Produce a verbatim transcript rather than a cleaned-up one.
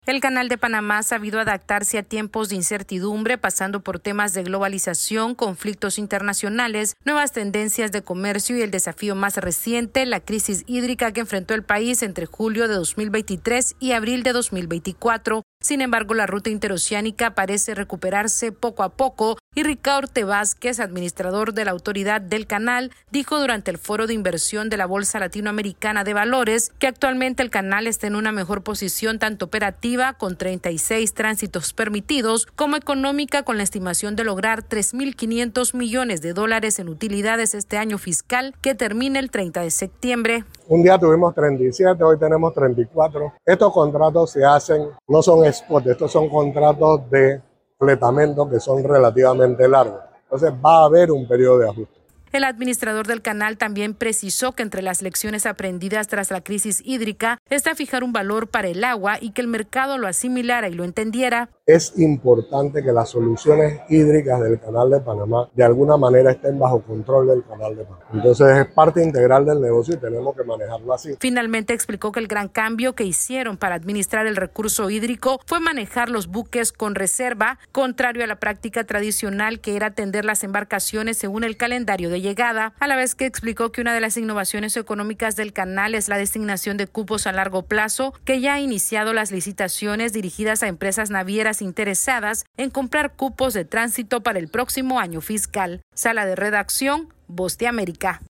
El Canal de Panamá ha sabido adaptarse a tiempos de incertidumbre, pasando por temas de globalización, conflictos internacionales, nuevas tendencias de comercio y el desafío más reciente, la crisis hídrica que enfrentó el país entre julio de dos mil veintitrés y abril de dos mil veinticuatro. Sin embargo, la ruta interoceánica parece recuperarse poco a poco y Ricardo Vázquez, administrador de la autoridad del canal, dijo durante el foro de inversión de la Bolsa Latinoamericana de Valores que actualmente el canal está en una mejor posición tanto operativa, con treinta y seis tránsitos permitidos, como económica, con la estimación de lograr tres mil quinientos millones de dólares en utilidades este año fiscal que termina el treinta de septiembre. Un día tuvimos treinta y siete, hoy tenemos treinta y cuatro. Estos contratos se hacen, no son spot, estos son contratos de fletamento que son relativamente largos. Entonces va a haber un periodo de ajuste. El administrador del canal también precisó que entre las lecciones aprendidas tras la crisis hídrica está fijar un valor para el agua y que el mercado lo asimilara y lo entendiera. Es importante que las soluciones hídricas del Canal de Panamá de alguna manera estén bajo control del Canal de Panamá. Entonces es parte integral del negocio y tenemos que manejarlo así. Finalmente explicó que el gran cambio que hicieron para administrar el recurso hídrico fue manejar los buques con reserva, contrario a la práctica tradicional que era atender las embarcaciones según el calendario de llegada, a la vez que explicó que una de las innovaciones económicas del canal es la designación de cupos a largo plazo, que ya ha iniciado las licitaciones dirigidas a empresas navieras interesadas en comprar cupos de tránsito para el próximo año fiscal. Sala de redacción, Voz de América.